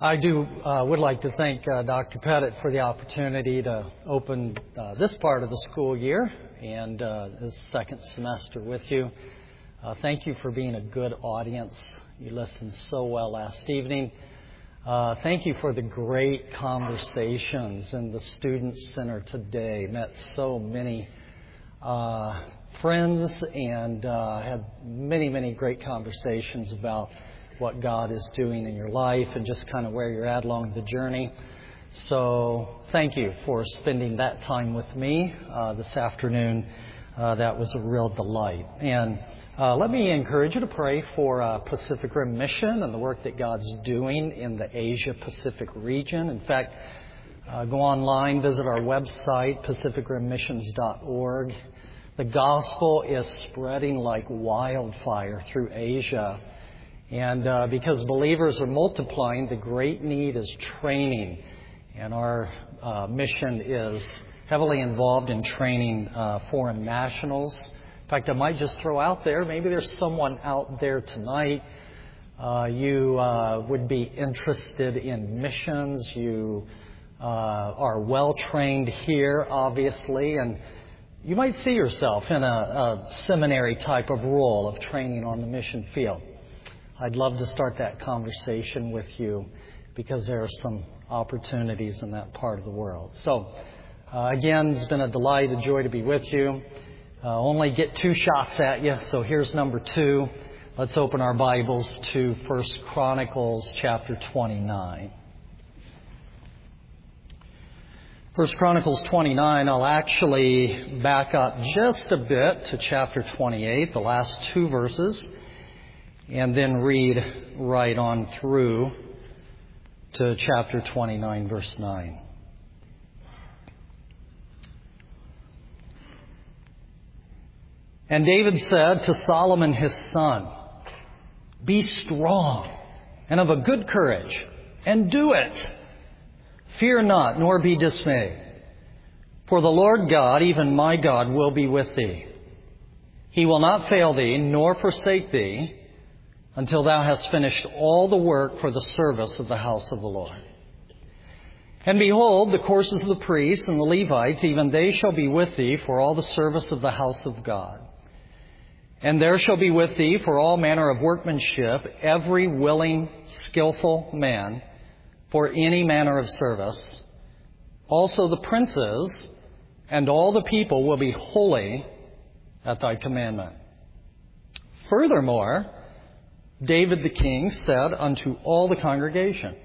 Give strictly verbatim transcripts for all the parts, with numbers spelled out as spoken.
I do uh, would like to thank uh, Doctor Pettit for the opportunity to open uh, this part of the school year and uh, this second semester with you. Uh, thank you for being a good audience. You listened so well last evening. Uh, thank you for the great conversations in the Student Center today. Met so many uh, friends and uh, had many, many great conversations about what God is doing in your life and just kind of where you're at along the journey. So thank you for spending that time with me uh, this afternoon. Uh, that was a real delight. And uh, let me encourage you to pray for uh, Pacific Rim Mission and the work that God's doing in the Asia Pacific region. In fact, uh, go online, visit our website, pacific rim missions dot org. The gospel is spreading like wildfire through Asia. And uh, because believers are multiplying, the great need is training. And our uh, mission is heavily involved in training uh, foreign nationals. In fact, I might just throw out there, maybe there's someone out there tonight. Uh, you uh, would be interested in missions. You uh, are well trained here, obviously. And you might see yourself in a, a seminary type of role of training on the mission field. I'd love to start that conversation with you because there are some opportunities in that part of the world. So, uh, again, it's been a delight, a joy to be with you. Uh, only get two shots at you, so here's number two. Let's open our Bibles to First Chronicles chapter twenty-nine. First Chronicles twenty-nine, I'll actually back up just a bit to chapter twenty-eight, the last two verses, and then read right on through to chapter twenty-nine, verse nine. And David said to Solomon his son, "Be strong and of a good courage, and do it. Fear not, nor be dismayed. For the Lord God, even my God, will be with thee. He will not fail thee, nor forsake thee, until thou hast finished all the work for the service of the house of the Lord. And behold, the courses of the priests and the Levites, even they shall be with thee for all the service of the house of God. And there shall be with thee for all manner of workmanship every willing, skillful man for any manner of service. Also the princes and all the people will be holy at thy commandment. Furthermore, David the king said unto all the congregation,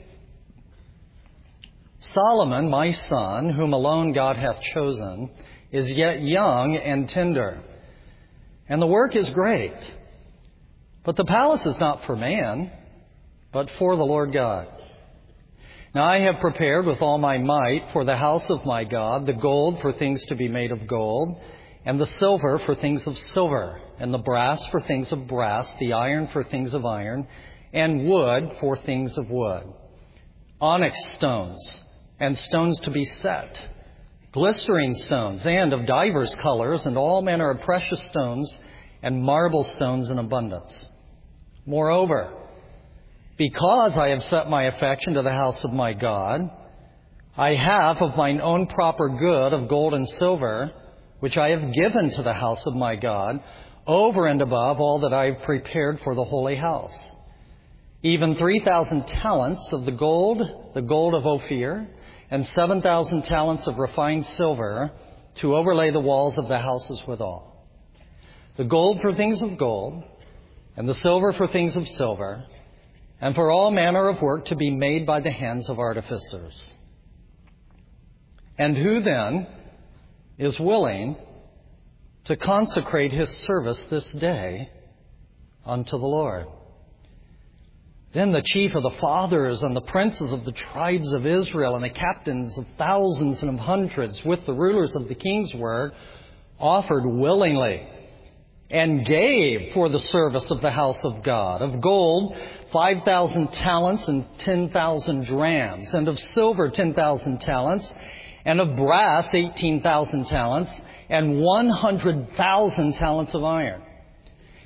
Solomon, my son, whom alone God hath chosen, is yet young and tender, and the work is great. But the palace is not for man, but for the Lord God. Now I have prepared with all my might for the house of my God the gold for things to be made of gold, and the silver for things of silver, and the brass for things of brass, the iron for things of iron, and wood for things of wood. Onyx stones, and stones to be set, glistering stones, and of divers colors, and all manner of precious stones, and marble stones in abundance. Moreover, because I have set my affection to the house of my God, I have of mine own proper good of gold and silver, which I have given to the house of my God, over and above all that I have prepared for the holy house. Even three thousand talents of the gold, the gold of Ophir, and seven thousand talents of refined silver, to overlay the walls of the houses withal. The gold for things of gold, and the silver for things of silver, and for all manner of work to be made by the hands of artificers. And who then is willing to consecrate his service this day unto the Lord? Then the chief of the fathers and the princes of the tribes of Israel and the captains of thousands and of hundreds with the rulers of the king's work offered willingly and gave for the service of the house of God. Of gold, five thousand talents and ten thousand drams, and of silver, ten thousand talents, and of brass, eighteen thousand talents, and one hundred thousand talents of iron.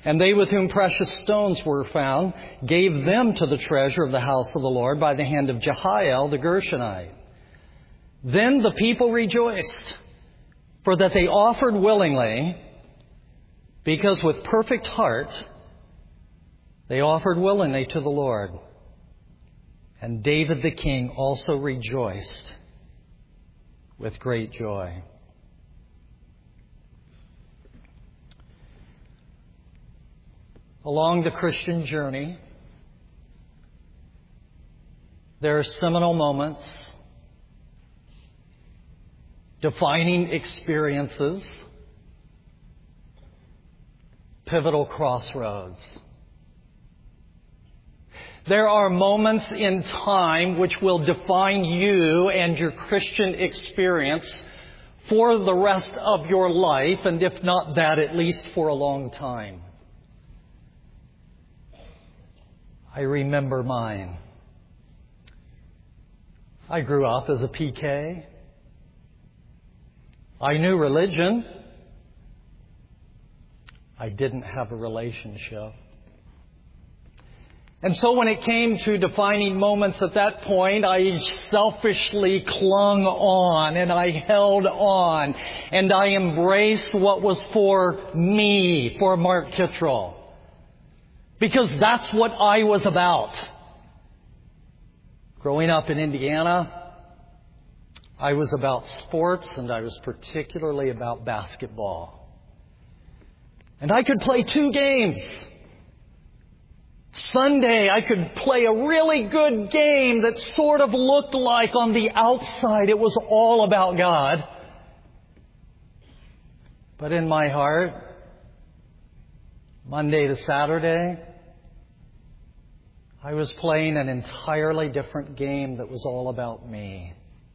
And they with whom precious stones were found gave them to the treasure of the house of the Lord by the hand of Jehiel the Gershonite. Then the people rejoiced, for that they offered willingly, because with perfect heart they offered willingly to the Lord. And David the king also rejoiced with great joy. Along the Christian journey, there are seminal moments, defining experiences, pivotal crossroads. There are moments in time which will define you and your Christian experience for the rest of your life, and if not that, at least for a long time. I remember mine. I grew up as a P K. I knew religion. I didn't have a relationship. And so when it came to defining moments at that point, I selfishly clung on and I held on and I embraced what was for me, for Mark Kittrell. Because that's what I was about. Growing up in Indiana, I was about sports, and I was particularly about basketball. And I could play two games. Sunday, I could play a really good game that sort of looked like on the outside it was all about God. But in my heart, Monday to Saturday, I was playing an entirely different game that was all about me.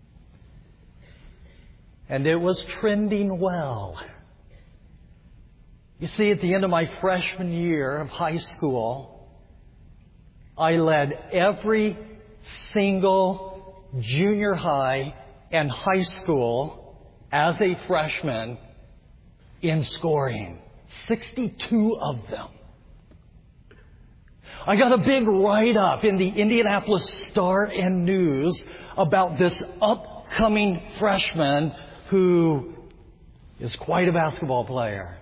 And it was trending well. You see, at the end of my freshman year of high school, I led every single junior high and high school as a freshman in scoring. sixty-two of them. I got a big write-up in the Indianapolis Star and News about this upcoming freshman who is quite a basketball player.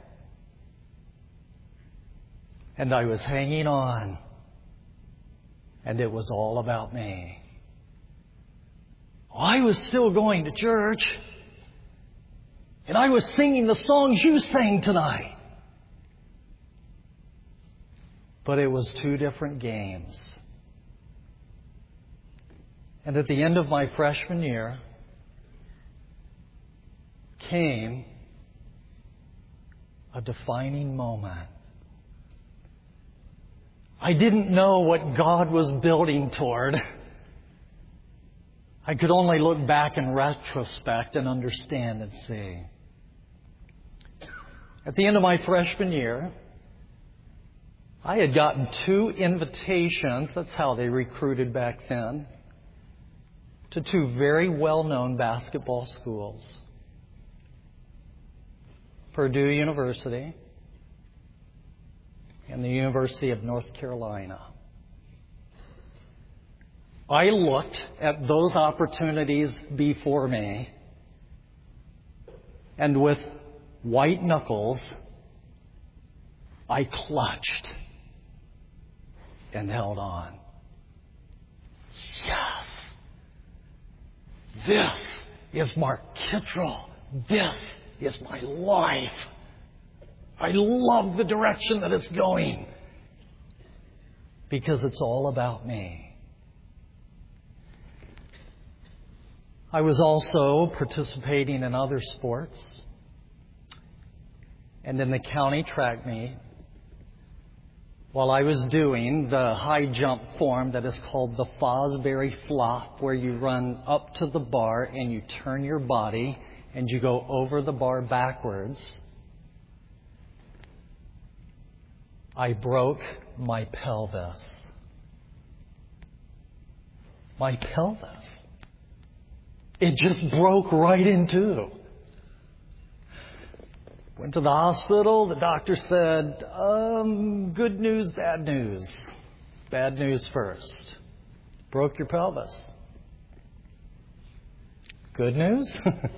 And I was hanging on. And it was all about me. I was still going to church. And I was singing the songs you sang tonight. But it was two different games. And at the end of my freshman year came a defining moment. I didn't know what God was building toward. I could only look back in retrospect and understand and see. At the end of my freshman year, I had gotten two invitations, that's how they recruited back then, to two very well-known basketball schools. Purdue University and the University of North Carolina. I looked at those opportunities before me, and with white knuckles, I clutched and held on. Yes! This is Mark Kittrell. This is my life. I love the direction that it's going because it's all about me. I was also participating in other sports and in the county track meet while I was doing the high jump form that is called the Fosbury Flop, where you run up to the bar and you turn your body and you go over the bar backwards. I broke my pelvis. My pelvis. It just broke right in two. Went to the hospital. The doctor said, um, good news, bad news. Bad news first. Broke your pelvis. Good news?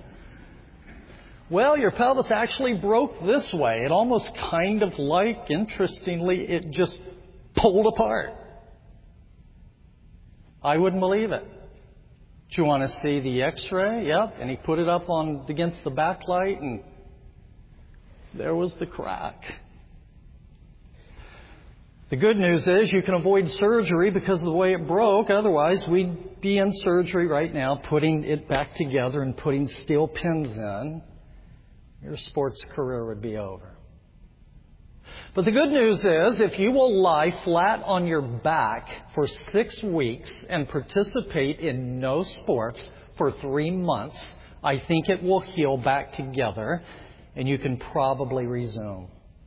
Well, your pelvis actually broke this way. It almost kind of like, interestingly, it just pulled apart. I wouldn't believe it. Do you want to see the x-ray? Yep. And he put it up on against the backlight, and there was the crack. The good news is you can avoid surgery because of the way it broke. Otherwise, we'd be in surgery right now, putting it back together and putting steel pins in. Your sports career would be over. But the good news is, if you will lie flat on your back for six weeks and participate in no sports for three months, I think it will heal back together and you can probably resume.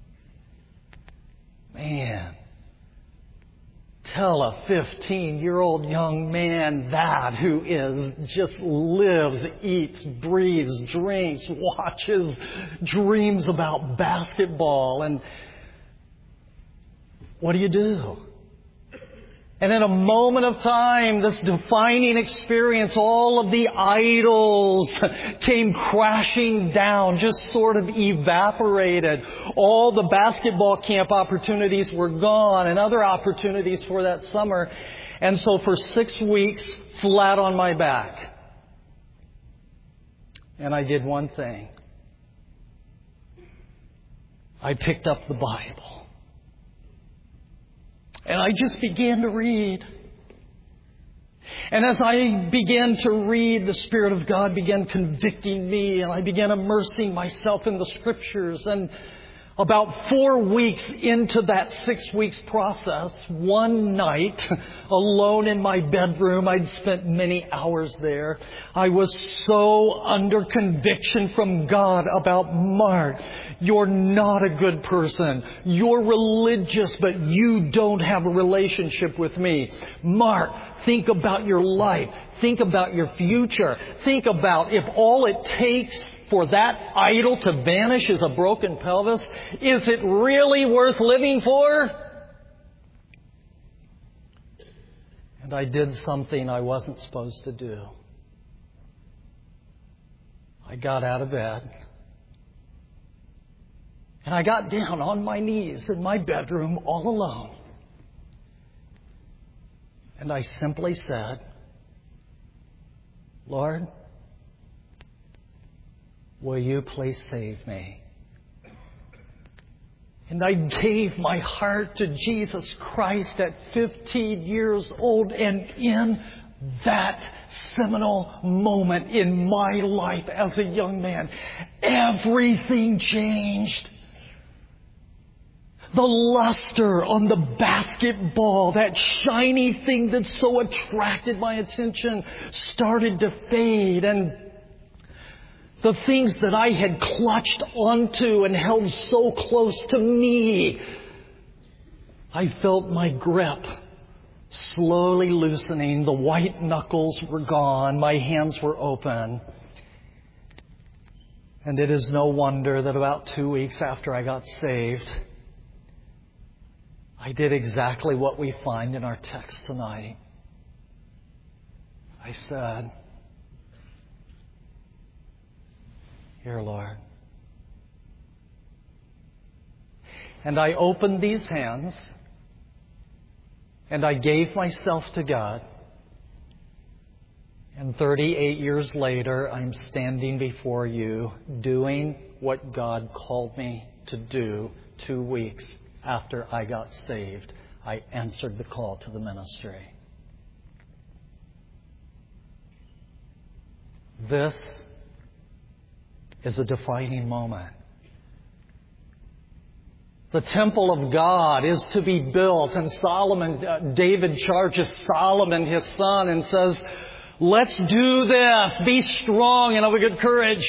Man, tell a fifteen-year-old young man that, who is just lives, eats, breathes, drinks, watches, dreams about basketball. And what do you do? And in a moment of time, this defining experience, all of the idols came crashing down, just sort of evaporated. All the basketball camp opportunities were gone and other opportunities for that summer. And so for six weeks, flat on my back. And I did one thing. I picked up the Bible. And I just began to read. And as I began to read, the Spirit of God began convicting me, and I began immersing myself in the Scriptures. And about four weeks into that six weeks process, one night, alone in my bedroom, I'd spent many hours there, I was so under conviction from God about, Mark, you're not a good person. You're religious, but you don't have a relationship with me. Mark, think about your life. Think about your future. Think about if all it takes for that idol to vanish is a broken pelvis, is it really worth living for? And I did something I wasn't supposed to do. I got out of bed. And I got down on my knees in my bedroom all alone. And I simply said, Lord, will you please save me? And I gave my heart to Jesus Christ at fifteen years old. And in that seminal moment in my life as a young man, everything changed. The luster on the basketball, that shiny thing that so attracted my attention, started to fade. And the things that I had clutched onto and held so close to me, I felt my grip slowly loosening. The white knuckles were gone. My hands were open. And it is no wonder that about two weeks after I got saved, I did exactly what we find in our text tonight. I said, Here, Lord. And I opened these hands and I gave myself to God. And thirty-eight years later, I'm standing before you doing what God called me to do two weeks after I got saved. I answered the call to the ministry. This is a defining moment. The temple of God is to be built, and Solomon, uh, David charges Solomon, his son, and says, let's do this. Be strong and of a good courage.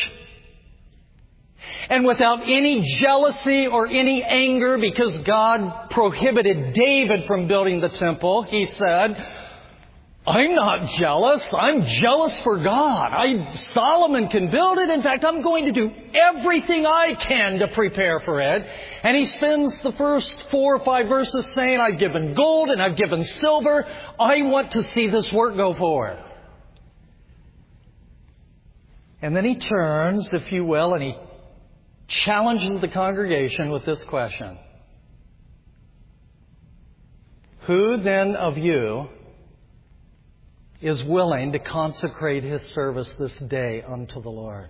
And without any jealousy or any anger, because God prohibited David from building the temple, he said, I'm not jealous. I'm jealous for God. I, Solomon can build it. In fact, I'm going to do everything I can to prepare for it. And he spends the first four or five verses saying, I've given gold and I've given silver. I want to see this work go forward. And then he turns, if you will, and he challenges the congregation with this question. Who then of you is willing to consecrate his service this day unto the Lord?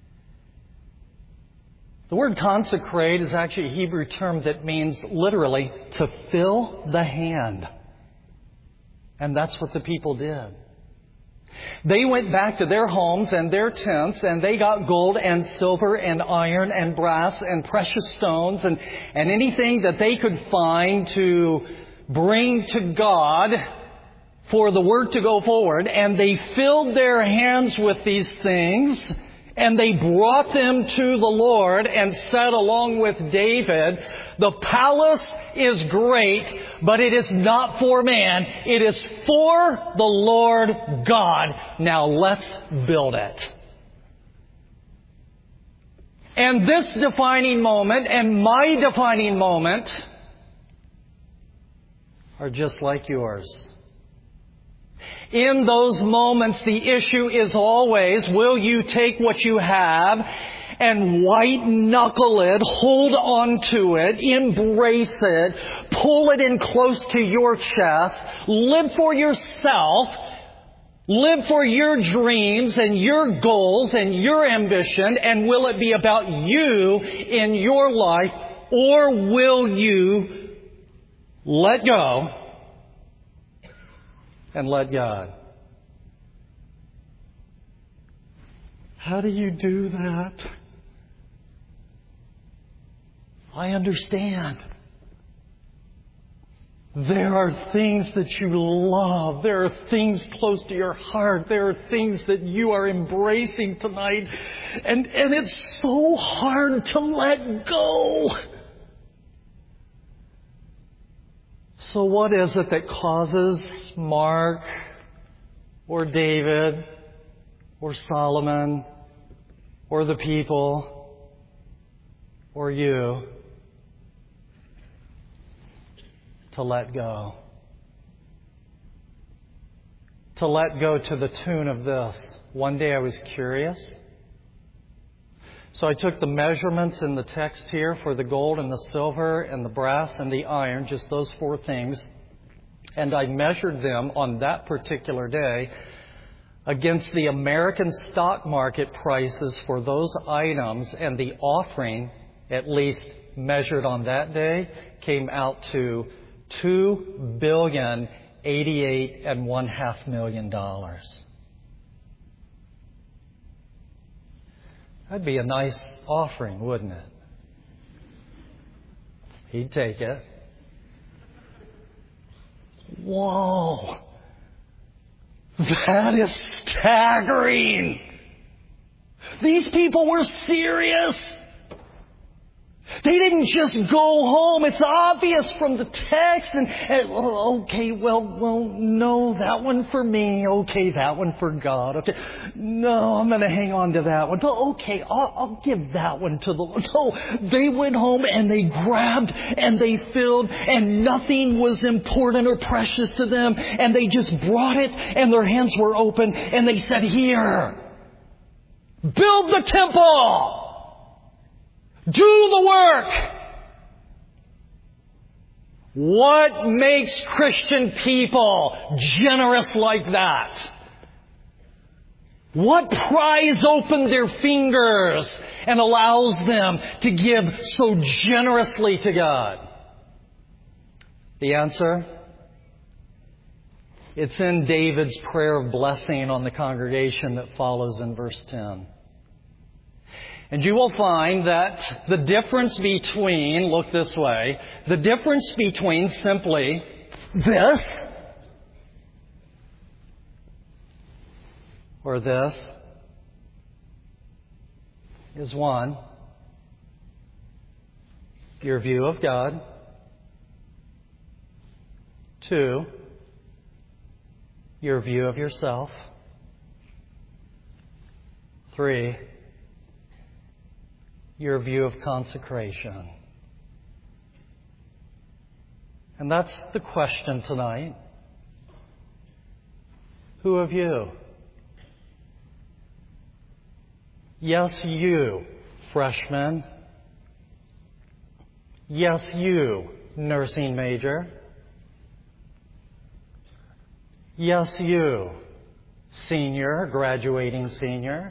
The word consecrate is actually a Hebrew term that means literally to fill the hand. And that's what the people did. They went back to their homes and their tents and they got gold and silver and iron and brass and precious stones and, and anything that they could find to bring to God for the work to go forward, and they filled their hands with these things, and they brought them to the Lord and said along with David, the palace is great, but it is not for man. It is for the Lord God. Now let's build it. And this defining moment and my defining moment are just like yours. In those moments, the issue is always, will you take what you have and white-knuckle it, hold on to it, embrace it, pull it in close to your chest, live for yourself, live for your dreams and your goals and your ambition, and will it be about you in your life, or will you let go and let God? How do you do that? I understand. There are things that you love. There are things close to your heart. There are things that you are embracing tonight. And, and it's so hard to let go. So what is it that causes Mark or David or Solomon or the people or you to let go? To let go to the tune of this. One day I was curious. So I took the measurements in the text here for the gold and the silver and the brass and the iron, just those four things, and I measured them on that particular day against the American stock market prices for those items, and the offering, at least measured on that day, came out to two billion eighty-eight and one half million dollars. That'd be a nice offering, wouldn't it? He'd take it. Whoa! That is staggering! These people were serious! They didn't just go home. It's obvious from the text. And, and oh, okay, well, well, no, that one for me. Okay, that one for God. Okay, no, I'm going to hang on to that one. Oh, okay, I'll, I'll give that one to the Lord. No, they went home and they grabbed and they filled, and nothing was important or precious to them. And they just brought it, and their hands were open, and they said, "Here, build the temple. Do the work." What makes Christian people generous like that? What pries open their fingers and allows them to give so generously to God? The answer? It's in David's prayer of blessing on the congregation that follows in verse ten. And you will find that the difference between, look this way, the difference between simply this or this is one, your view of God. Two, your view of yourself. Three, your view of consecration. And that's the question tonight. Who of you? Yes, you, freshman. Yes, you, nursing major. Yes, you, senior, graduating senior.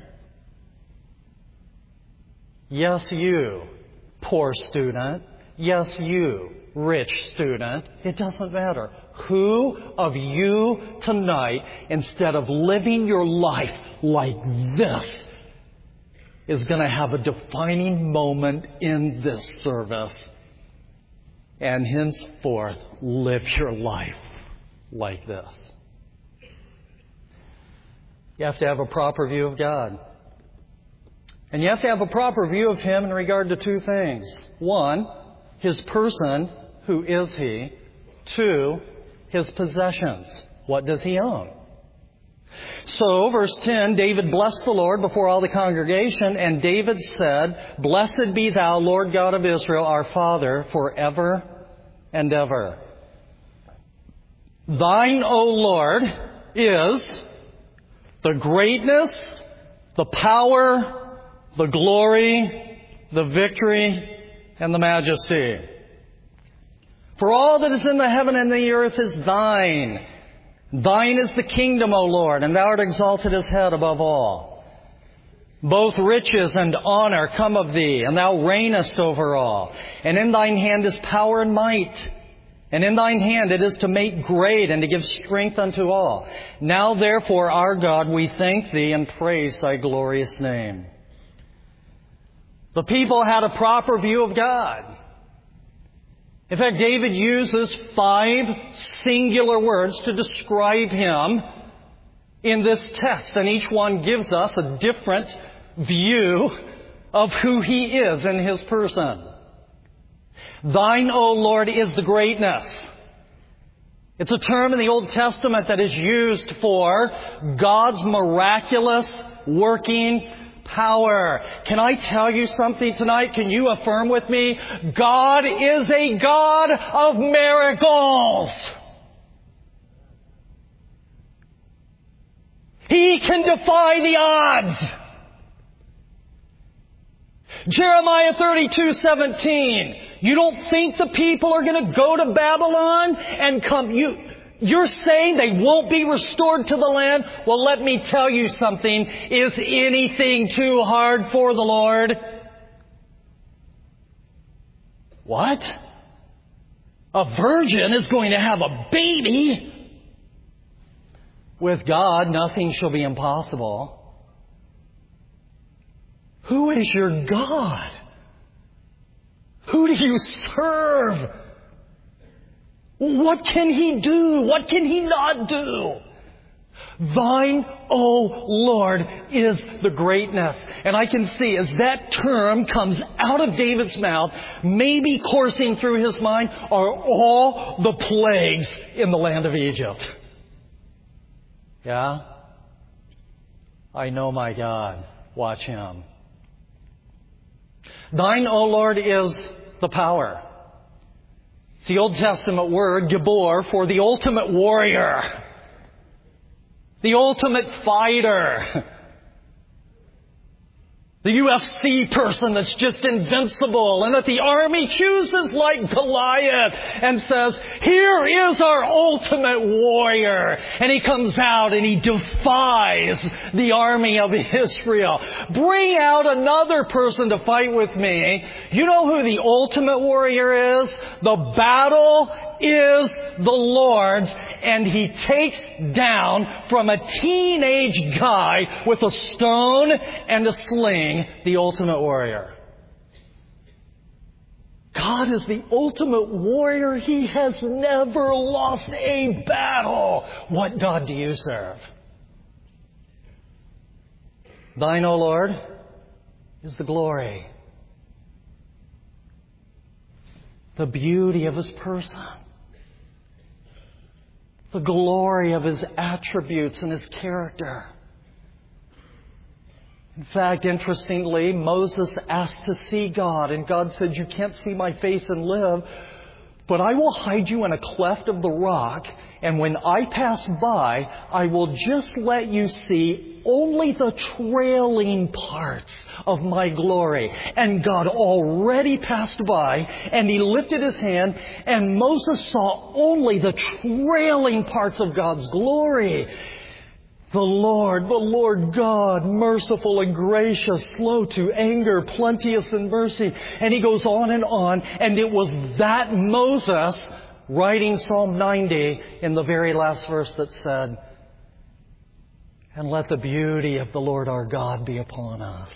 Yes, you, poor student. Yes, you, rich student. It doesn't matter. Who of you tonight, instead of living your life like this, is going to have a defining moment in this service and henceforth live your life like this? You have to have a proper view of God. And you have to have a proper view of Him in regard to two things. One, His person, who is He? Two, His possessions. What does He own? So, verse ten, David blessed the Lord before all the congregation, and David said, Blessed be Thou, Lord God of Israel, our Father, forever and ever. Thine, O Lord, is the greatness, the power, the glory, the victory, and the majesty. For all that is in the heaven and the earth is Thine. Thine is the kingdom, O Lord, and Thou art exalted as head above all. Both riches and honor come of Thee, and Thou reignest over all. And in Thine hand is power and might. And in Thine hand it is to make great and to give strength unto all. Now therefore, our God, we thank Thee and praise Thy glorious name. The people had a proper view of God. In fact, David uses five singular words to describe Him in this text, and each one gives us a different view of who He is in His person. Thine, O Lord, is the greatness. It's a term in the Old Testament that is used for God's miraculous working power. Can I tell you something tonight? Can you affirm with me? God is a God of miracles. He can defy the odds. Jeremiah thirty-two seventeen. You don't think the people are going to go to Babylon and come... You, you're saying they won't be restored to the land? Well, let me tell you something. Is anything too hard for the Lord? What? A virgin is going to have a baby? With God, nothing shall be impossible. Who is your God? Who do you serve? What can He do? What can He not do? Thine, O Lord, is the greatness. And I can see as that term comes out of David's mouth, maybe coursing through his mind are all the plagues in the land of Egypt. Yeah? I know my God. Watch Him. Thine, O Lord, is the power. It's the Old Testament word, Gibor, for the ultimate warrior. The ultimate fighter. The U F C person that's just invincible, and that the army chooses like Goliath and says, here is our ultimate warrior. And he comes out and he defies the army of Israel. Bring out another person to fight with me. You know who the ultimate warrior is? The battle is the Lord's, and He takes down from a teenage guy with a stone and a sling the ultimate warrior. God is the ultimate warrior. He has never lost a battle. What God do you serve? Thine, O Lord, is the glory, the beauty of His person. the glory of His attributes and His character. In fact, interestingly, Moses asked to see God, and God said, "You can't see my face and live, but I will hide you in a cleft of the rock, and when I pass by, I will just let you see only the trailing parts of my glory." And God already passed by, and He lifted His hand, and Moses saw only the trailing parts of God's glory. The Lord, the Lord God, merciful and gracious, slow to anger, plenteous in mercy. And He goes on and on. And it was that Moses writing Psalm ninety in the very last verse that said, "And let the beauty of the Lord our God be upon us."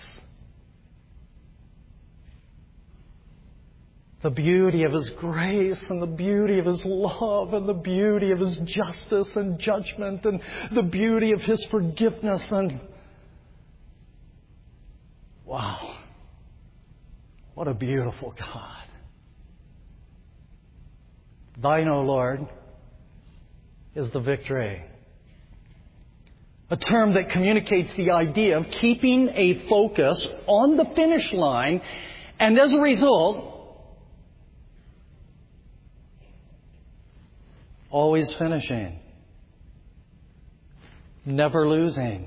The beauty of His grace and the beauty of His love and the beauty of His justice and judgment and the beauty of His forgiveness. And wow, what a beautiful God. Thine, O Lord, is the victory. A term that communicates the idea of keeping a focus on the finish line, and as a result, always finishing, never losing,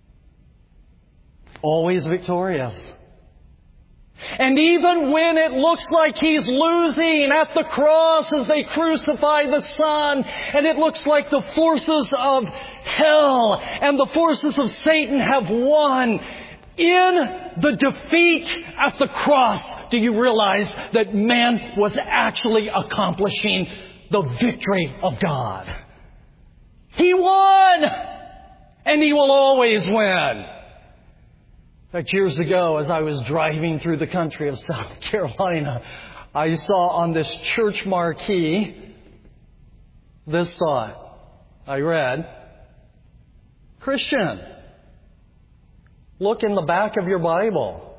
always victorious. And even when it looks like He's losing at the cross as they crucify the Son, and it looks like the forces of hell and the forces of Satan have won, in the defeat at the cross, do you realize that man was actually accomplishing the victory of God? He won! And He will always win. In fact, years ago, as I was driving through the country of South Carolina, I saw on this church marquee this thought. I read, "Christian, look in the back of your Bible.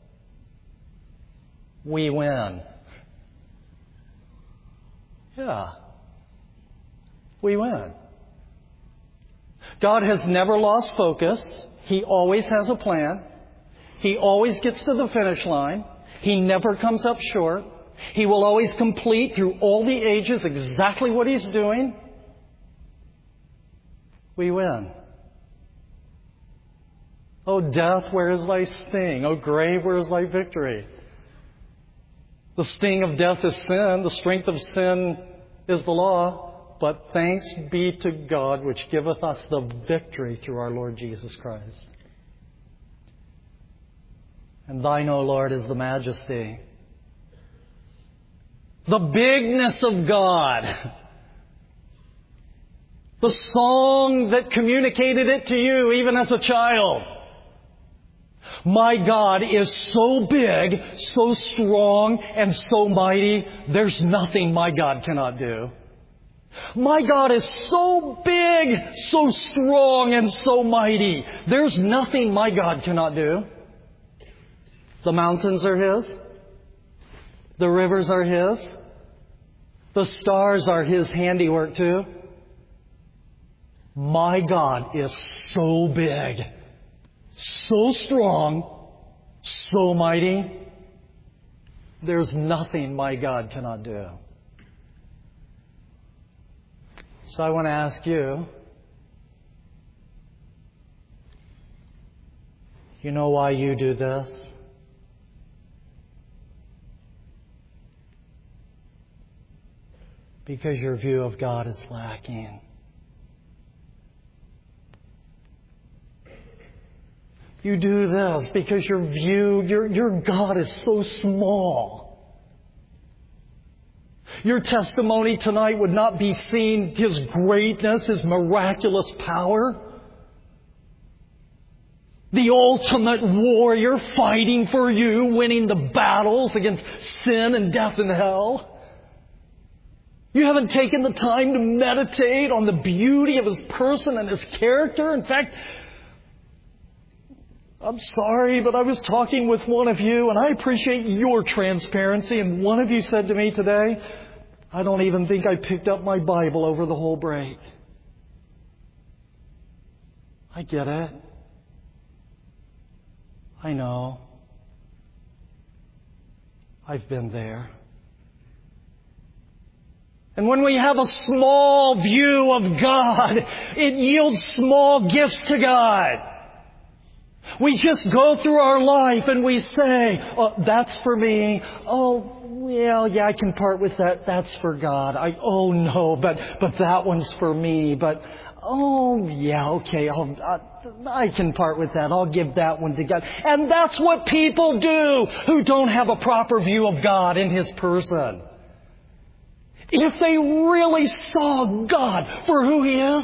We win." Yeah. We win. God has never lost focus. He always has a plan. He always gets to the finish line. He never comes up short. He will always complete through all the ages exactly what He's doing. We win. "O death, where is thy sting? O grave, where is thy victory?" The sting of death is sin. The strength of sin is the law. But thanks be to God, which giveth us the victory through our Lord Jesus Christ. And thine, O Lord, is the majesty, the bigness of God. The song that communicated it to you even as a child. My God is so big, so strong, and so mighty, there's nothing my God cannot do. My God is so big, so strong, and so mighty, there's nothing my God cannot do. The mountains are His. The rivers are His. The stars are His handiwork too. My God is so big, so strong, so mighty, there's nothing my God cannot do. So I want to ask you, you know why you do this? Because your view of God is lacking. You do this because your view, your, your God is so small. Your testimony tonight would not be seeing His greatness, His miraculous power. The ultimate warrior fighting for you, winning the battles against sin and death and hell. You haven't taken the time to meditate on the beauty of His person and His character. In fact, I'm sorry, but I was talking with one of you, and I appreciate your transparency, and one of you said to me today, "I don't even think I picked up my Bible over the whole break." I get it. I know. I've been there. And when we have a small view of God, it yields small gifts to God. We just go through our life and we say, oh, that's for me. Oh, well, yeah, I can part with that. That's for God. I, oh no, but, but that one's for me. But, oh yeah, okay, I'll, I, I can part with that. I'll give that one to God. And that's what people do who don't have a proper view of God in His person. If they really saw God for who He is,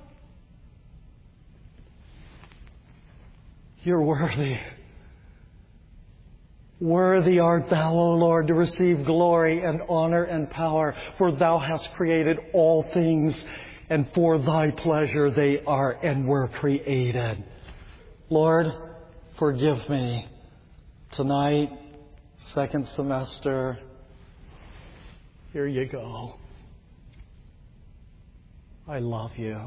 you're worthy. Worthy art Thou, O Lord, to receive glory and honor and power, for Thou hast created all things, and for Thy pleasure they are and were created. Lord, forgive me. Tonight, second semester, here you go. I love you.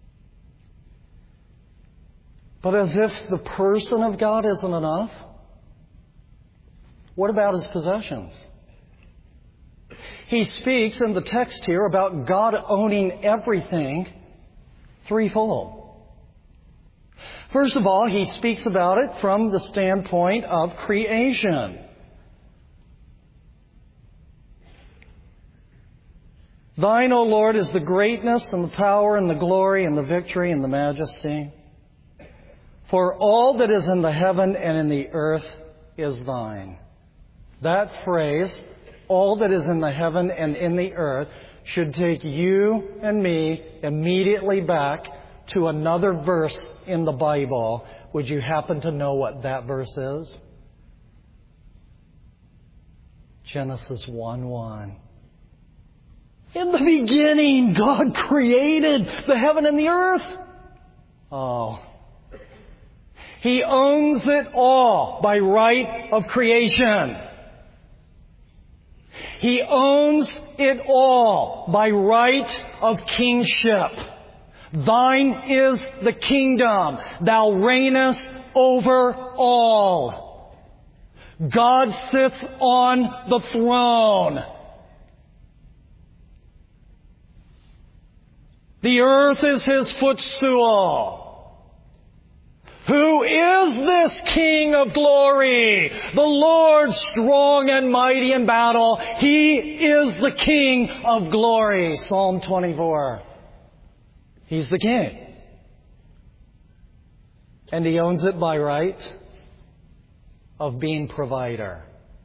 But as if the person of God isn't enough, what about His possessions? He speaks in the text here about God owning everything threefold. First of all, He speaks about it from the standpoint of creation. Thine, O Lord, is the greatness and the power and the glory and the victory and the majesty. For all that is in the heaven and in the earth is Thine. That phrase, all that is in the heaven and in the earth, should take you and me immediately back to another verse in the Bible. Would you happen to know what that verse is? Genesis one one. In the beginning, God created the heaven and the earth. Oh. He owns it all by right of creation. He owns it all by right of kingship. Thine is the kingdom. Thou reignest over all. God sits on the throne. The earth is His footstool. Who is this King of glory? The Lord strong and mighty in battle. He is the King of glory. Psalm twenty-four. He's the King. And He owns it by right of being provider.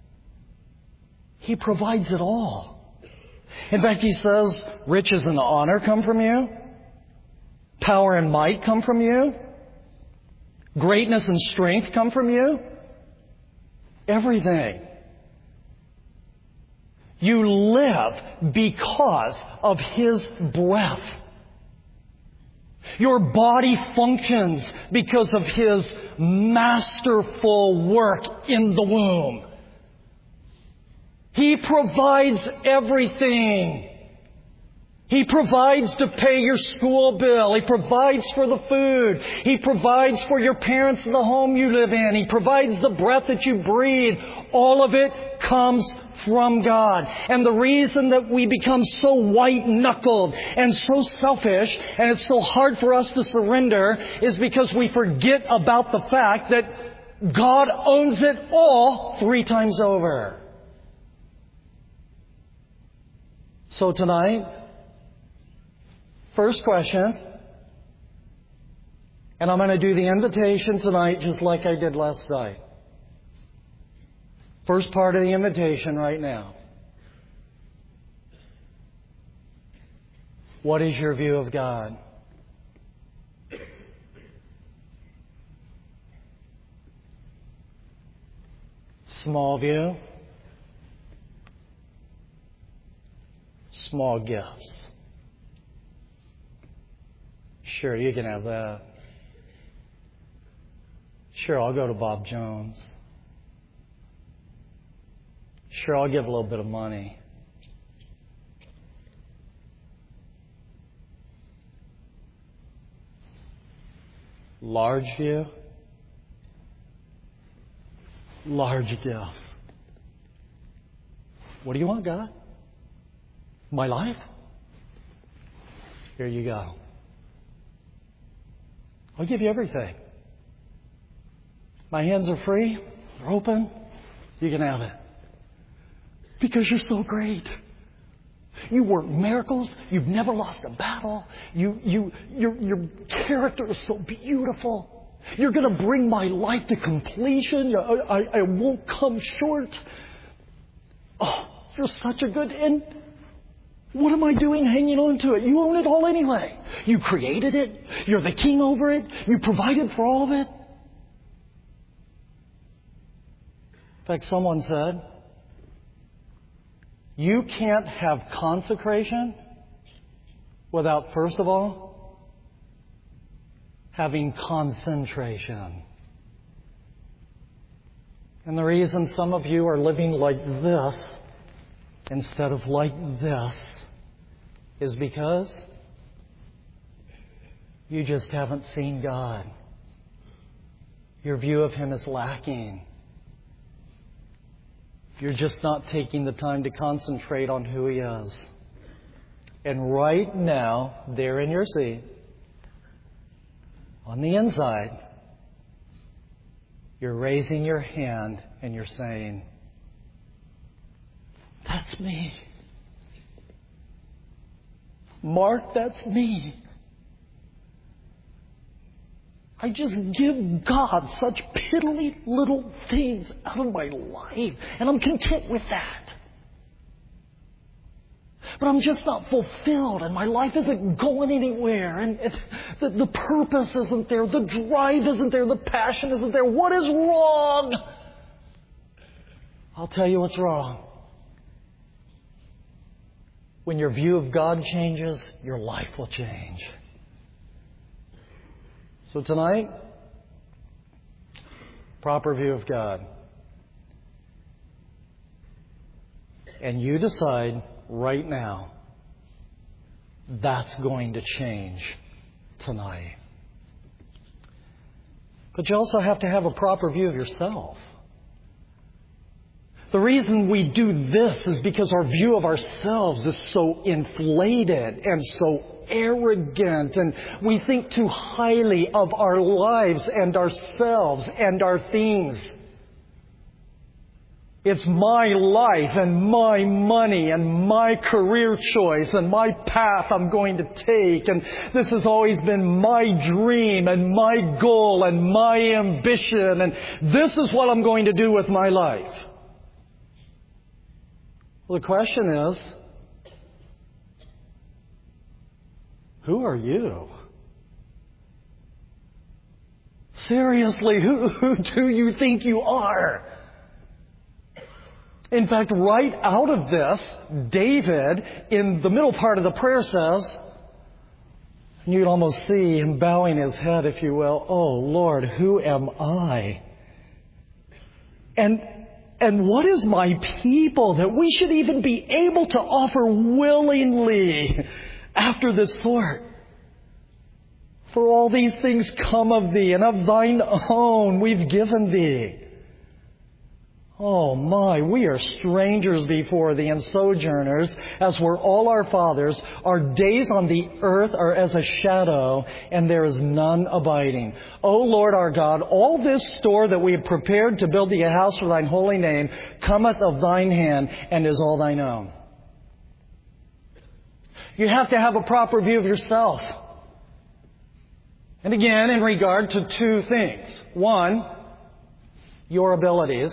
He provides it all. In fact, He says, riches and honor come from you. Power and might come from you. Greatness and strength come from you. Everything. You live because of His breath. Your body functions because of His masterful work in the womb. He provides everything. He provides to pay your school bill. He provides for the food. He provides for your parents in the home you live in. He provides the breath that you breathe. All of it comes from God. And the reason that we become so white-knuckled and so selfish, and it's so hard for us to surrender, is because we forget about the fact that God owns it all three times over. So tonight, first question, and I'm going to do the invitation tonight just like I did last night. First part of the invitation right now. What is your view of God? Small view? Small gifts? Sure, you can have that. Sure, I'll go to Bob Jones. Sure, I'll give a little bit of money. Large view. Large gift. What do you want, God? My life? Here you go. I'll give you everything. My hands are free. They're open. You can have it. Because you're so great. You work miracles. You've never lost a battle. You, you, your, your character is so beautiful. You're going to bring my life to completion. I, I, I won't come short. Oh, you're such a good... And what am I doing hanging on to it? You own it all anyway. You created it. You're the king over it. You provided for all of it. In fact, someone said, you can't have consecration without, first of all, having concentration. And the reason some of you are living like this instead of like this is because you just haven't seen God. Your view of Him is lacking. You're just not taking the time to concentrate on who He is. And right now, there in your seat, on the inside, you're raising your hand and you're saying, that's me. Mark, that's me. I just give God such piddly little things out of my life, and I'm content with that. But I'm just not fulfilled, and my life isn't going anywhere, and it's, the, the purpose isn't there, the drive isn't there, the passion isn't there. What is wrong? I'll tell you what's wrong. When your view of God changes, your life will change. So tonight, proper view of God. And you decide right now, that's going to change tonight. But you also have to have a proper view of yourself. The reason we do this is because our view of ourselves is so inflated and so arrogant, and we think too highly of our lives and ourselves and our things. It's my life and my money and my career choice and my path I'm going to take, and this has always been my dream and my goal and my ambition, and this is what I'm going to do with my life. Well, the question is, who are you? Seriously, who, who do you think you are? In fact, right out of this, David, in the middle part of the prayer says, and you can almost see him bowing his head, if you will, oh Lord, who am I? And And what is my people that we should even be able to offer willingly after this sort? For all these things come of thee, and of thine own we've given thee. Oh my, we are strangers before thee and sojourners, as were all our fathers. Our days on the earth are as a shadow, and there is none abiding. O Lord our God, all this store that we have prepared to build thee a house for thine holy name cometh of thine hand, and is all thine own. You have to have a proper view of yourself. And again, in regard to two things. One, your abilities.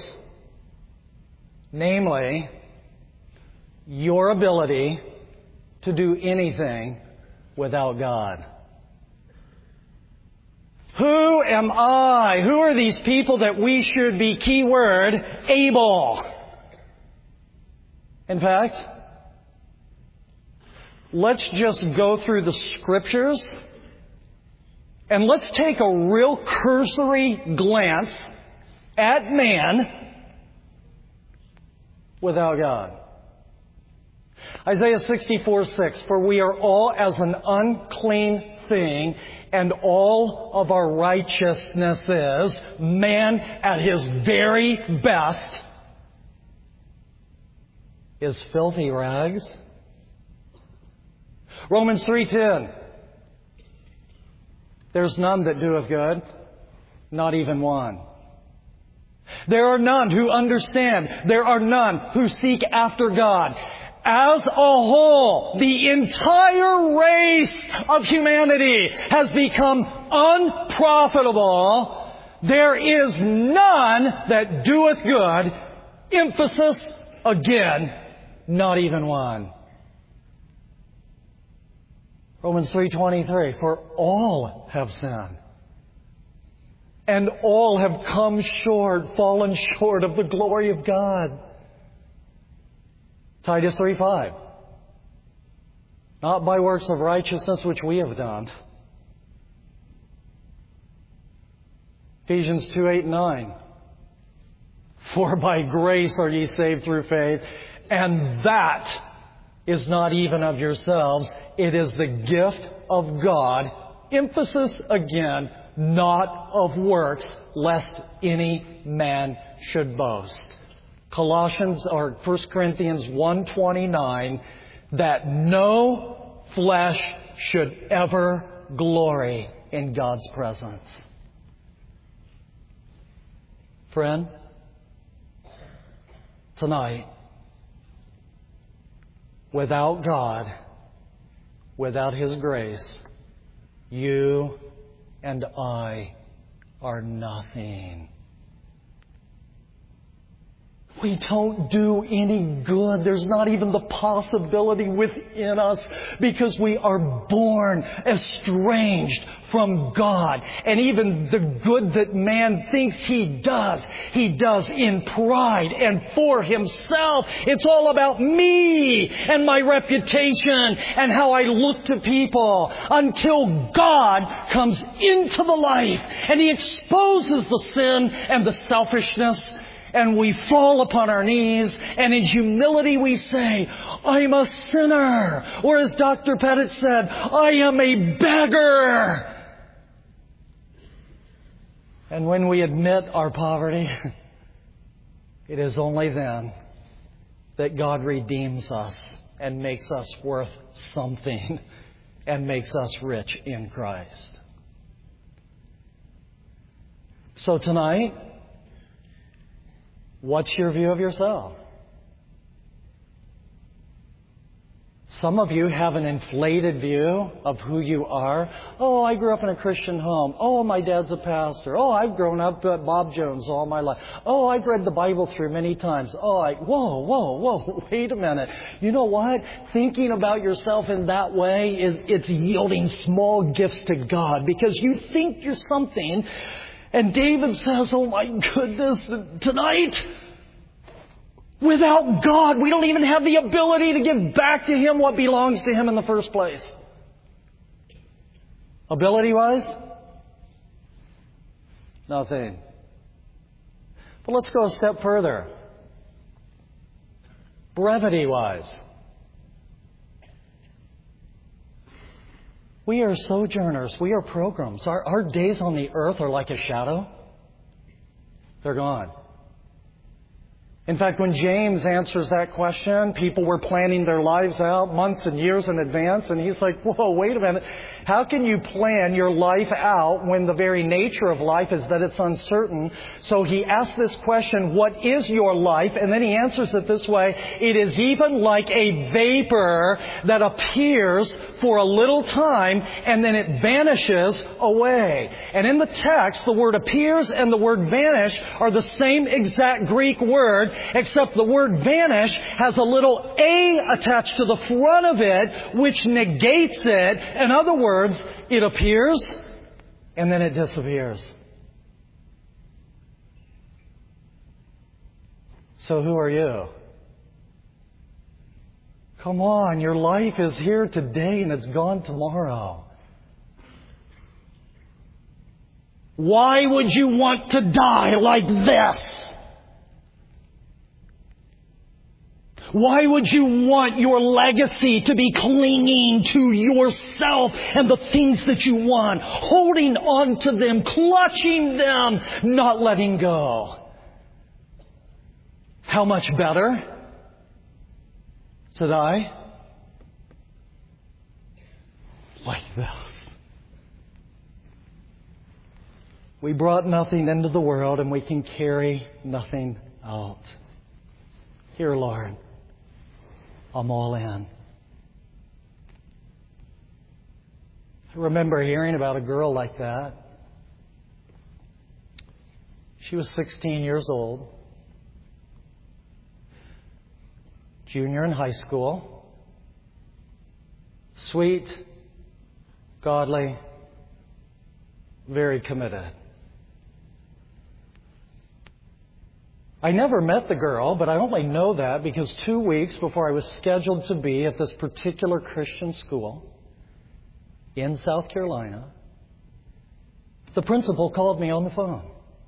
Namely, your ability to do anything without God. Who am I? Who are these people that we should be, keyword, able? In fact, let's just go through the Scriptures and let's take a real cursory glance at man without God. Isaiah sixty-four six, for we are all as an unclean thing, and all of our righteousnesses, man at his very best, is filthy rags. Romans three ten. There's none that doeth good, not even one. There are none who understand. There are none who seek after God. As a whole, the entire race of humanity has become unprofitable. There is none that doeth good. Emphasis again, not even one. Romans three twenty-three, for all have sinned, and all have come short, fallen short of the glory of God. Titus three five, not by works of righteousness which we have done. Ephesians two eight and nine, for by grace are ye saved through faith, and that is not even of yourselves. It is the gift of God. Emphasis again, not of works, lest any man should boast. Colossians or First Corinthians one twenty-nine, that no flesh should ever glory in God's presence. Friend, tonight, without God, without His grace, you and I are nothing. We don't do any good. There's not even the possibility within us because we are born estranged from God. And even the good that man thinks he does, he does in pride and for himself. It's all about me and my reputation and how I look to people until God comes into the life and He exposes the sin and the selfishness. And we fall upon our knees, and in humility we say, I'm a sinner. Or as Doctor Pettit said, I am a beggar. And when we admit our poverty, it is only then that God redeems us and makes us worth something and makes us rich in Christ. So tonight, what's your view of yourself? Some of you have an inflated view of who you are. Oh, I grew up in a Christian home. Oh, my dad's a pastor. Oh, I've grown up at Bob Jones all my life. Oh, I've read the Bible through many times. Oh, I, whoa, whoa, whoa, wait a minute. You know what? Thinking about yourself in that way is, it's yielding small gifts to God because you think you're something. And David says, oh my goodness, tonight, without God, we don't even have the ability to give back to Him what belongs to Him in the first place. Ability-wise? Nothing. But let's go a step further. Brevity-wise. We are sojourners. We are pilgrims. Our, our days on the earth are like a shadow. They're gone. In fact, when James answers that question, people were planning their lives out months and years in advance. And he's like, whoa, wait a minute. How can you plan your life out when the very nature of life is that it's uncertain? So he asks this question, what is your life? And then he answers it this way. It is even like a vapor that appears for a little time and then it vanishes away. And in the text, the word appears and the word vanish are the same exact Greek word, except the word vanish has a little A attached to the front of it, which negates it. In other words, it appears and then it disappears. So who are you? Come on, your life is here today and it's gone tomorrow. Why would you want to die like this? Why would you want your legacy to be clinging to yourself and the things that you want, holding on to them, clutching them, not letting go? How much better to die like this? We brought nothing into the world and we can carry nothing out. Here, Lord, I'm all in. I remember hearing about a girl like that. She was sixteen years old, junior in high school, sweet, godly, very committed. I never met the girl, but I only know that because two weeks before I was scheduled to be at this particular Christian school in South Carolina, the principal called me on the phone.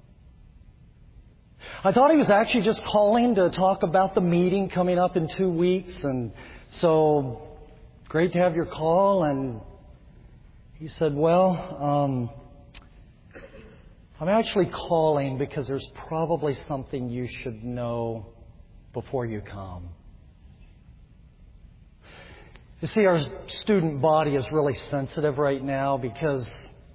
I thought he was actually just calling to talk about the meeting coming up in two weeks, and so great to have your call. And he said, well, um, I'm actually calling because there's probably something you should know before you come. You see, our student body is really sensitive right now because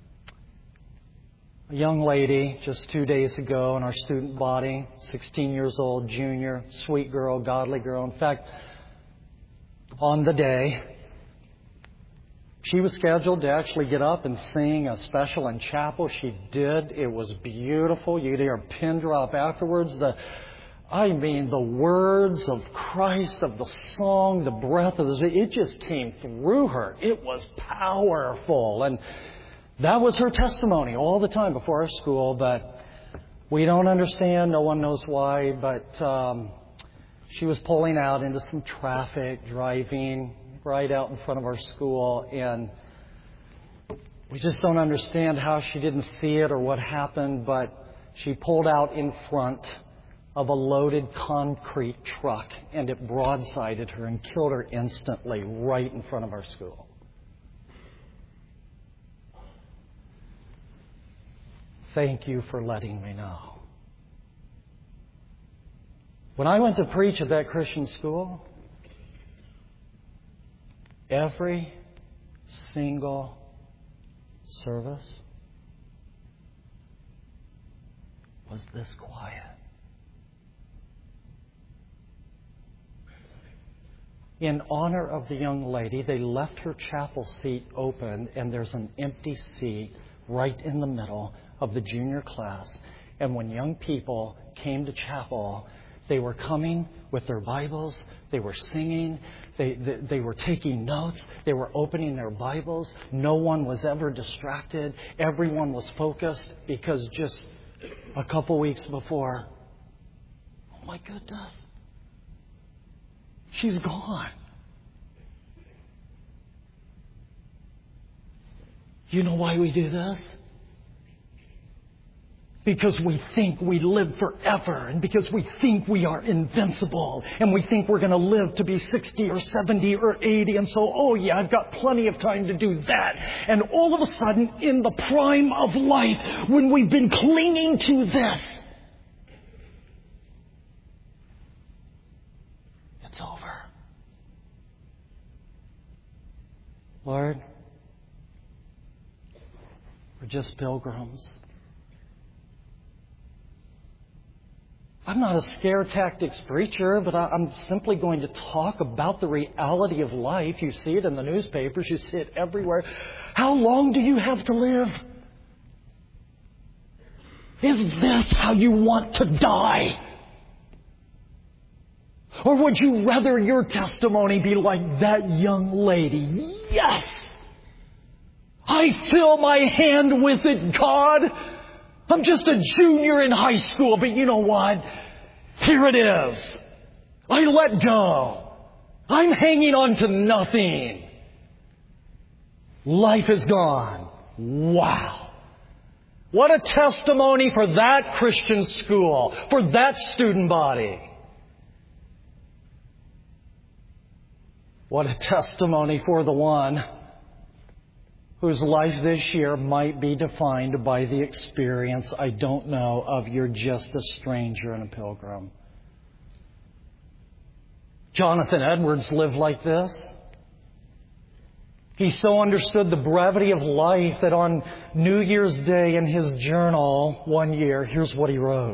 a young lady just two days ago in our student body, sixteen years old, junior, sweet girl, godly girl. In fact, on the day, she was scheduled to actually get up and sing a special in chapel. She did. It was beautiful. You could hear a pin drop afterwards. The, I mean, the words of Christ, of the song, the breath of the, it just came through her. It was powerful. And that was her testimony all the time before our school. But we don't understand. No one knows why. But um, she was pulling out into some traffic, driving right out in front of our school, and we just don't understand how she didn't see it or what happened, but she pulled out in front of a loaded concrete truck, and it broadsided her and killed her instantly right in front of our school. Thank you for letting me know. When I went to preach at that Christian school, every single service was this quiet. In honor of the young lady, they left her chapel seat open, and there's an empty seat right in the middle of the junior class. And when young people came to chapel, they were coming with their Bibles. They were singing. They, they, they were taking notes. They were opening their Bibles. No one was ever distracted. Everyone was focused because just a couple weeks before, oh my goodness, she's gone. You know why we do this? Because we think we live forever, and because we think we are invincible, and we think we're going to live to be sixty or seventy or eighty, and so, oh yeah, I've got plenty of time to do that. And all of a sudden, in the prime of life, when we've been clinging to this, it's over. Lord, we're just pilgrims. I'm not a scare tactics preacher, but I'm simply going to talk about the reality of life. You see it in the newspapers. You see it everywhere. How long do you have to live? Is this how you want to die? Or would you rather your testimony be like that young lady? Yes! I fill my hand with it, God. I'm just a junior in high school, but you know what? Here it is. I let go. I'm hanging on to nothing. Life is gone. Wow. What a testimony for that Christian school, for that student body. What a testimony for the one whose life this year might be defined by the experience, I don't know, of you're just a stranger and a pilgrim. Jonathan Edwards lived like this. He so understood the brevity of life that on New Year's Day in his journal one year, here's what he wrote.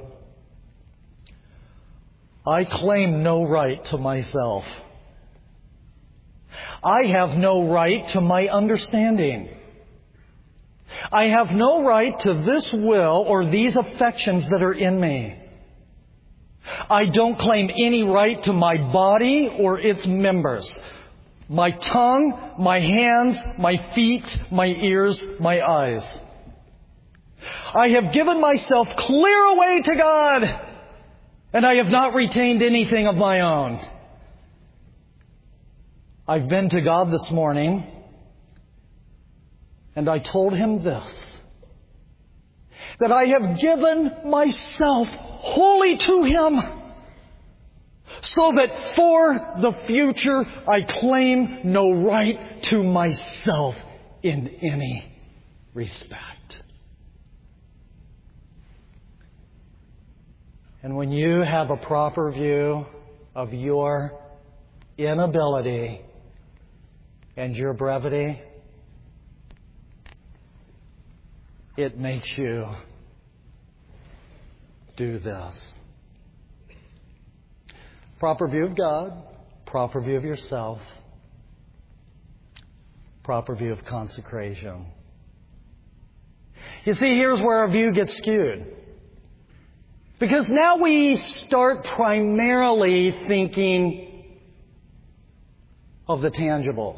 I claim no right to myself. I have no right to my understanding. I have no right to this will or these affections that are in me. I don't claim any right to my body or its members. My tongue, my hands, my feet, my ears, my eyes. I have given myself clear away to God, and I have not retained anything of my own. I've been to God this morning, and I told Him this, that I have given myself wholly to Him, so that for the future I claim no right to myself in any respect. And when you have a proper view of your inability and your brevity, it makes you do this. Proper view of God, proper view of yourself, proper view of consecration. You see, here's where our view gets skewed. Because now we start primarily thinking of the tangibles.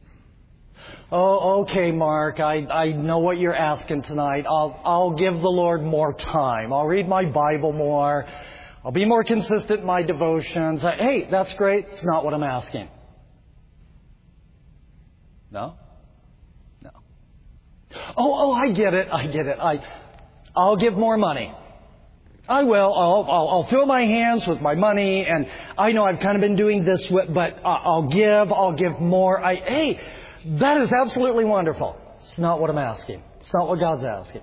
Oh, okay, Mark, I, I know what you're asking tonight. I'll, I'll give the Lord more time. I'll read my Bible more. I'll be more consistent in my devotions. Hey, that's great. It's not what I'm asking. No? No. Oh, oh, I get it. I get it. I, I'll give more money. I will. I'll, I'll, I'll fill my hands with my money, and I know I've kind of been doing this, but I'll give. I'll give more. I, hey, that is absolutely wonderful. It's not what I'm asking. It's not what God's asking.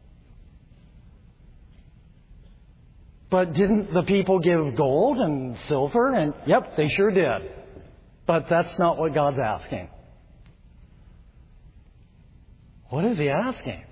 But didn't the people give gold and silver? And yep, they sure did. But that's not what God's asking. What is He asking?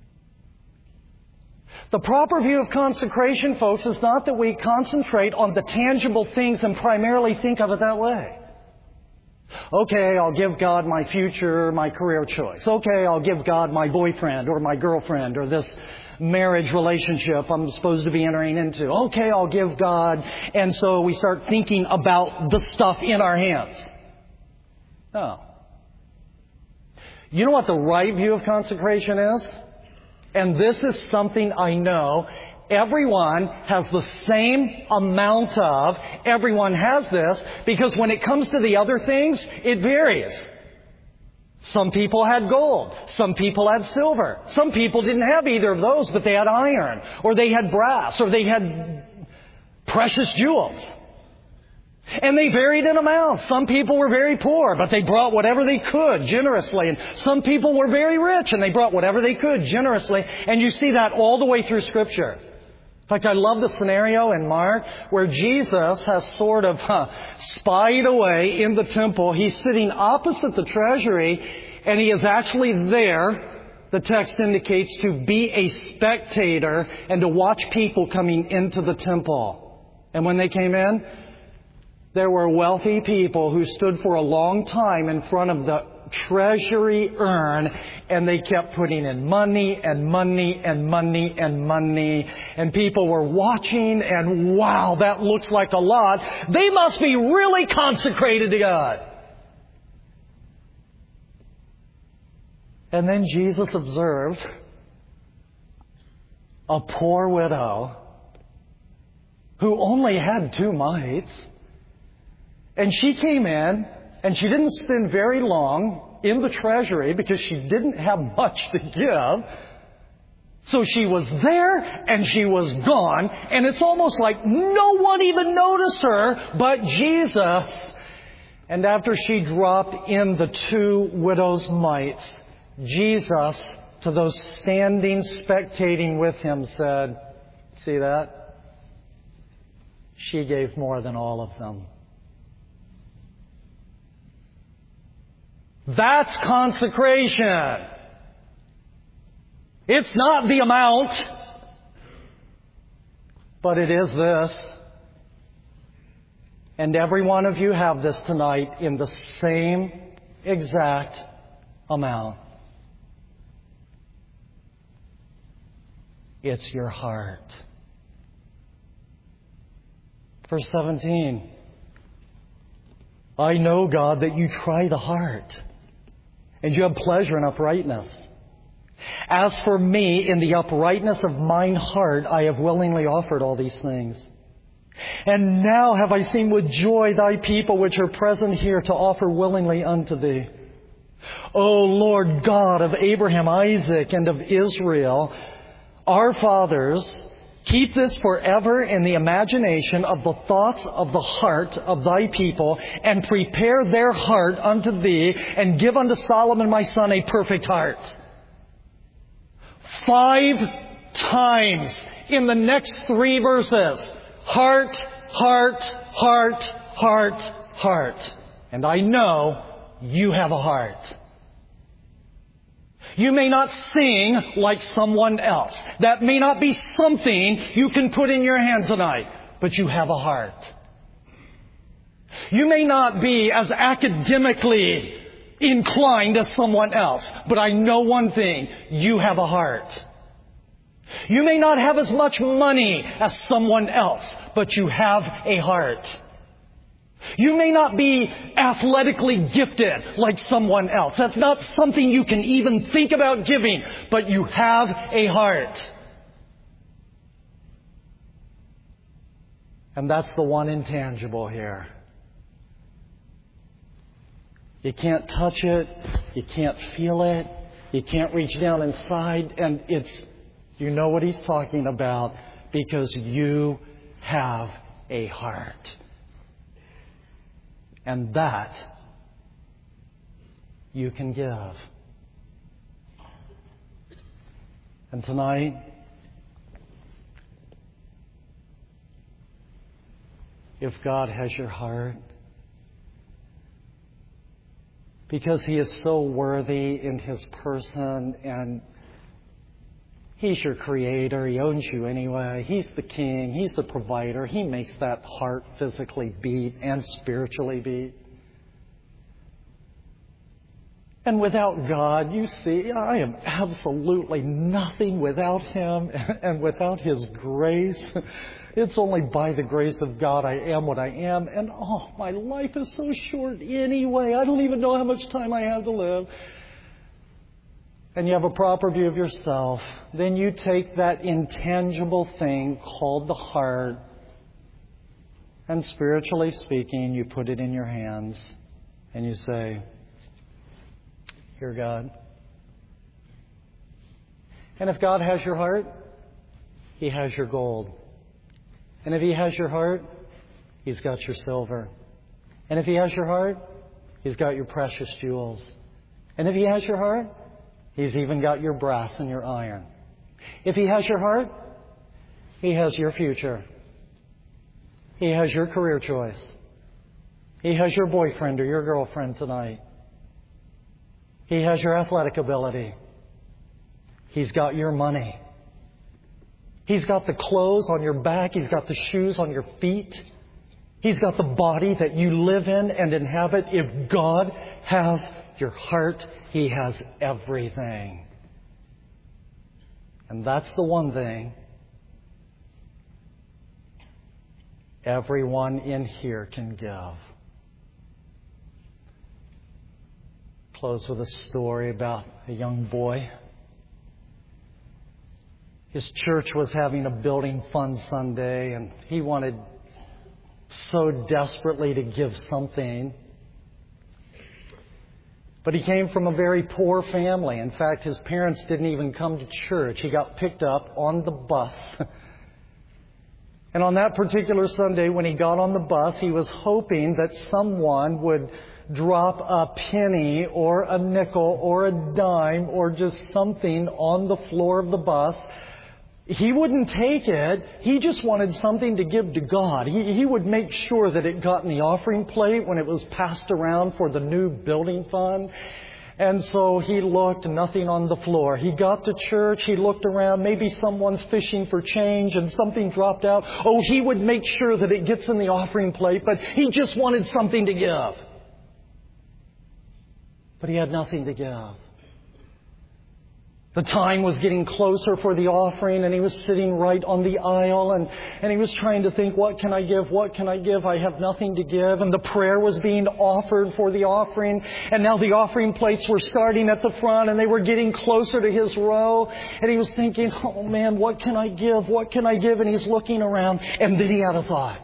The proper view of consecration, folks, is not that we concentrate on the tangible things and primarily think of it that way. Okay, I'll give God my future, my career choice. Okay, I'll give God my boyfriend or my girlfriend or this marriage relationship I'm supposed to be entering into. Okay, I'll give God. And so we start thinking about the stuff in our hands. No. You know what the right view of consecration is? And this is something I know everyone has the same amount of. Everyone has this, because when it comes to the other things, it varies. Some people had gold. Some people had silver. Some people didn't have either of those, but they had iron, or they had brass, or they had precious jewels. And they varied in amount. Some people were very poor, but they brought whatever they could generously. And some people were very rich, and they brought whatever they could generously. And you see that all the way through Scripture. In fact, I love the scenario in Mark where Jesus has sort of huh, spied away in the temple. He's sitting opposite the treasury, and he is actually there, the text indicates, to be a spectator and to watch people coming into the temple. And when they came in, there were wealthy people who stood for a long time in front of the treasury urn, and they kept putting in money and money and money and money, and people were watching, and wow, that looks like a lot. They must be really consecrated to God. And then Jesus observed a poor widow who only had two mites. And she came in, and she didn't spend very long in the treasury because she didn't have much to give. So she was there, and she was gone. And it's almost like no one even noticed her but Jesus. And after she dropped in the two widows' mites, Jesus, to those standing, spectating with him, said, "See that? She gave more than all of them." That's consecration. It's not the amount, but it is this. And every one of you have this tonight in the same exact amount. It's your heart. Verse seventeen. I know, God, that you try the heart, and you have pleasure in uprightness. As for me, in the uprightness of mine heart, I have willingly offered all these things. And now have I seen with joy thy people which are present here to offer willingly unto thee. O Lord God of Abraham, Isaac, and of Israel, our fathers, keep this forever in the imagination of the thoughts of the heart of thy people, and prepare their heart unto thee, and give unto Solomon my son a perfect heart. Five times in the next three verses. Heart, heart, heart, heart, heart. And I know you have a heart. You may not sing like someone else. That may not be something you can put in your hand tonight, but you have a heart. You may not be as academically inclined as someone else, but I know one thing, you have a heart. You may not have as much money as someone else, but you have a heart. You may not be athletically gifted like someone else. That's not something you can even think about giving, but you have a heart. And that's the one intangible here. You can't touch it. You can't feel it. You can't reach down inside. And it's, you know what he's talking about, because you have a heart. And that you can give. And tonight, if God has your heart, because He is so worthy in His person, and He's your creator. He owns you anyway. He's the king. He's the provider. He makes that heart physically beat and spiritually beat. And without God, you see, I am absolutely nothing without Him and without His grace. It's only by the grace of God I am what I am. And oh, my life is so short anyway. I don't even know how much time I have to live. And you have a proper view of yourself, then you take that intangible thing called the heart, and spiritually speaking, you put it in your hands, and you say, "Here, God." And if God has your heart, He has your gold. And if He has your heart, He's got your silver. And if He has your heart, He's got your precious jewels. And if He has your heart, He's even got your brass and your iron. If He has your heart, He has your future. He has your career choice. He has your boyfriend or your girlfriend tonight. He has your athletic ability. He's got your money. He's got the clothes on your back. He's got the shoes on your feet. He's got the body that you live in and inhabit. If God has your heart, He has everything. And that's the one thing everyone in here can give. Close with a story about a young boy. His church was having a building fund Sunday, and he wanted so desperately to give something. But he came from a very poor family. In fact, his parents didn't even come to church. He got picked up on the bus And on that particular Sunday, when he got on the bus, he was hoping that someone would drop a penny or a nickel or a dime or just something on the floor of the bus. He wouldn't take it. He just wanted something to give to God. He, he would make sure that it got in the offering plate when it was passed around for the new building fund. And so he looked, nothing on the floor. He got to church, he looked around, maybe someone's fishing for change and something dropped out. Oh, he would make sure that it gets in the offering plate, but he just wanted something to give. But he had nothing to give. The time was getting closer for the offering, and he was sitting right on the aisle, and, and he was trying to think, what can I give? What can I give? I have nothing to give. And the prayer was being offered for the offering, and now the offering plates were starting at the front, and they were getting closer to his row. And he was thinking, oh man, what can I give? What can I give? And he's looking around, and then he had a thought.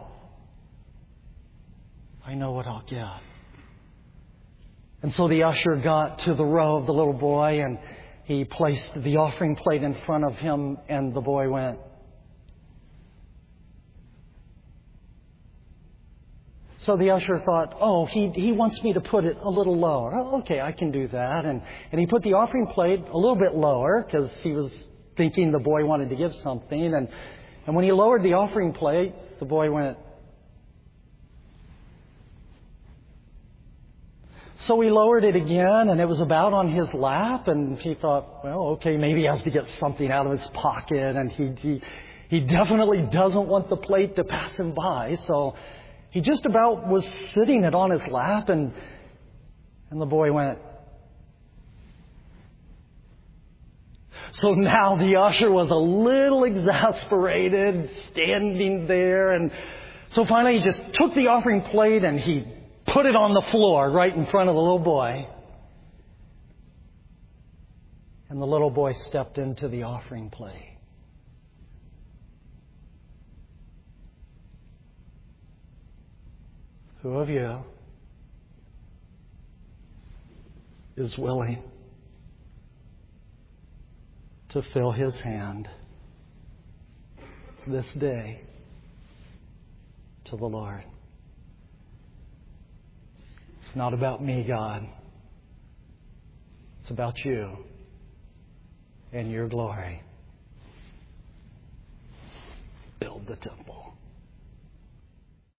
I know what I'll give. And so the usher got to the row of the little boy, and he placed the offering plate in front of him, and the boy went. So the usher thought, oh, he he wants me to put it a little lower. Oh, okay, I can do that. And, and he put the offering plate a little bit lower because he was thinking the boy wanted to give something. And, and when he lowered the offering plate, the boy went. So he lowered it again, and it was about on his lap, and he thought, well, okay, maybe he has to get something out of his pocket, and he he, he definitely doesn't want the plate to pass him by, so he just about was sitting it on his lap, and and the boy went. So now the usher was a little exasperated, standing there, and so finally he just took the offering plate and he put it on the floor right in front of the little boy. And the little boy stepped into the offering plate. Who of you is willing to fill his hand this day to the Lord? It's not about me, God. It's about you and your glory. Build the temple.